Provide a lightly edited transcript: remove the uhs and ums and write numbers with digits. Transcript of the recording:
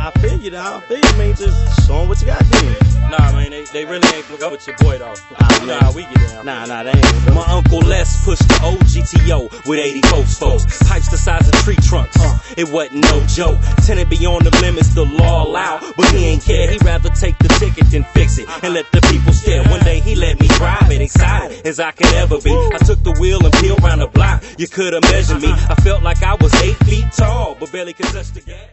I feel you, dog. I feel you. I mean, just showing what you got then. Nah, man, they really ain't fuck with your boy, though. Nah, we get down. Nah, they ain't. My Uncle Les pushed the old GTO with 84 folks. Pipes the size of tree trunks. It wasn't no joke. Tenant be on the limits, the law allow. But he ain't care. He'd rather take the ticket than fix it and let the people stare. One day he let me drive it, excited as I could ever be. I took the wheel and peeled around the block. You could've measured me. I felt like I was 8 feet tall, but barely could touch the gas.